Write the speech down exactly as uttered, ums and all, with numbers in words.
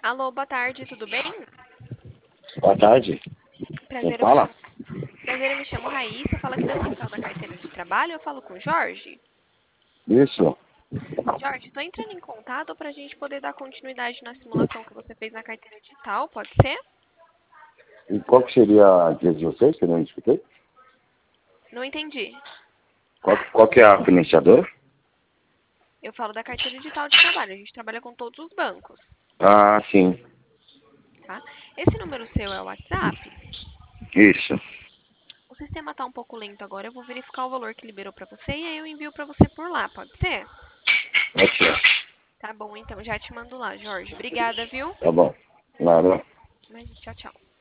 Alô, boa tarde, tudo bem? Boa tarde. Quem Prazer, eu me fala? chamo, prazer, eu me chamo Raíssa, fala aqui da Central da Carteira de Trabalho, eu falo com o Jorge. Isso. Jorge, estou entrando em contato para a gente poder dar continuidade na simulação que você fez na carteira digital, pode ser? E qual que seria a empresa de vocês, que eu não escutei? Não entendi. Qual, qual que é a financiadora? Eu falo da carteira digital de trabalho, a gente trabalha com todos os bancos, Ah, sim. tá? Esse número seu é o WhatsApp? Isso. O sistema está um pouco lento agora, eu vou verificar o valor que liberou para você e aí eu envio para você por lá, pode ser? Pode ser. Tá bom, então já te mando lá, Jorge. Obrigada, viu? Tá bom. Nada. Mas tchau, tchau.